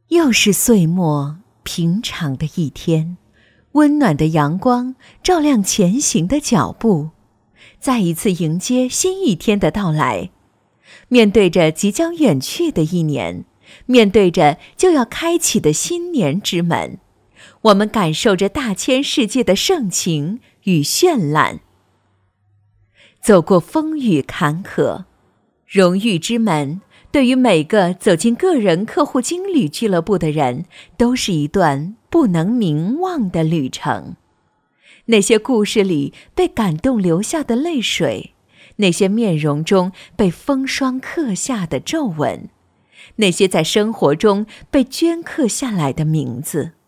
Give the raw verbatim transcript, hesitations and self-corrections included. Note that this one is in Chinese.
又是岁末平常的一天，温暖的阳光照亮前行的脚步，再一次迎接新一天的到来。面对着即将远去的一年，面对着就要开启的新年之门，我们感受着大千世界的盛情与绚烂。走过风雨坎坷，荣誉之门对于每个走进个人客户经理俱乐部的人，都是一段不能名忘的旅程。那些故事里被感动流下的泪水，那些面容中被风霜刻下的皱纹，那些在生活中被镌刻下来的名字，